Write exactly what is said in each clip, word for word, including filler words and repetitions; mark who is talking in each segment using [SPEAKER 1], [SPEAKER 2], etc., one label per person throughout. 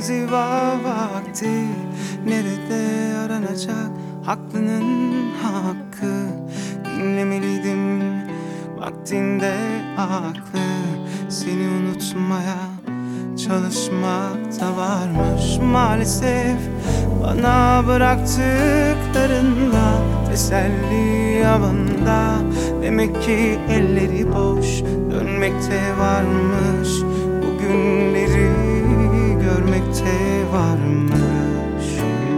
[SPEAKER 1] İnziva vakti nerede aranacak haklının hakkı? Dinlemeliydim vaktinde aklı. Seni unutmaya çalışmak da varmış maalesef. Bana bıraktıklarınla teselli avında. Demek ki elleri boş dönmekte varmış. Bugünleri görmekte varmış.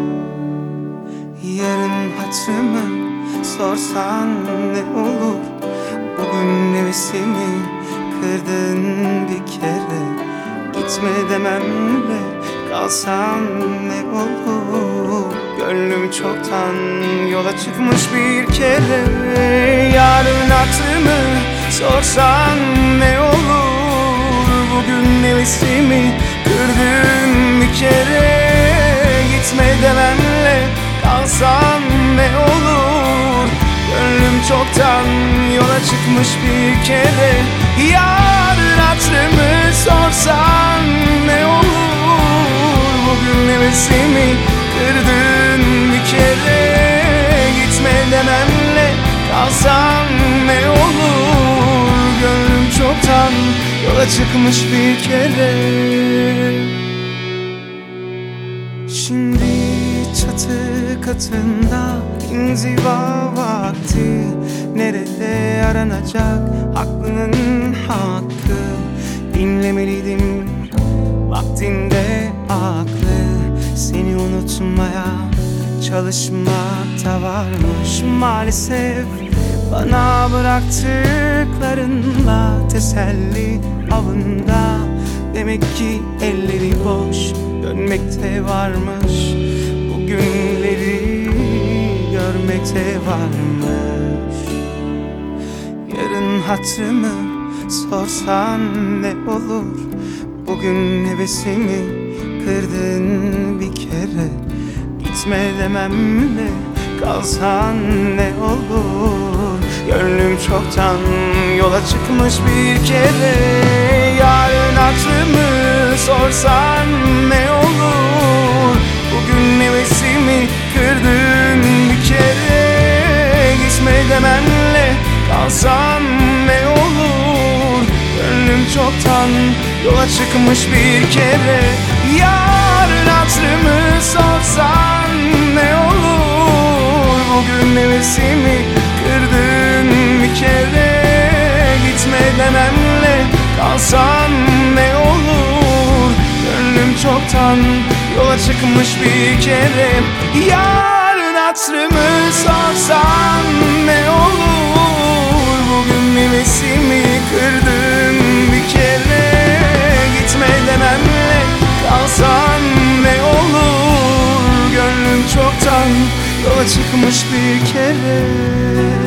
[SPEAKER 1] Yarın hatırımı sorsan ne olur? Bugün nefesimi kırdın bir kere. Gitme dememle kalsan ne olur? Gönlüm çoktan yola çıkmış bir kere. Yarın hatırımı sorsan ne olur? Bugün nefesimi kırdın bir kere. Gitme dememle kalsan ne olur? Gönlüm çoktan yola çıkmış bir kere. Yarın hatırımı sorsan ne olur? Bugün nefesimi kırdın bir kere. Gitme dememle kalsan ne olur? Gönlüm çoktan yola çıkmış bir kere. Şimdi çatı katında inziva vakti nerede aranacak haklının hakkı? Dinlemeliydim vaktinde aklı. Seni unutmaya çalışmak da varmış maalesef. Bana bıraktıklarınla teselli avında. Demek ki elleri boş dönmekte varmış. Bugünleri görmekte varmış. Yarın hatırımı sorsan ne olur? Bugün hevesimi kırdın bir kere. Gitme dememle kalsan ne olur? Gönlüm çoktan yola çıkmış bir kere. Yarın hatırımı sorsan ne olur? Bugün nefesimi kırdın bir kere. Gitme dememle kalsan ne olur? Gönlüm çoktan yola çıkmış bir kere. Yarın hatırımı sorsan ne olur? Bugün nefesimi kırdın bir kere. Gitme dememle kalsan ne olur? Gönlüm çoktan yola çıkmış bir kere. Yarın hatırımı sorsan ne olur? Bugün nefesimi kırdın bir kere. Gitme dememle kalsan ne olur? Gönlüm çoktan yola çıkmış bir kere.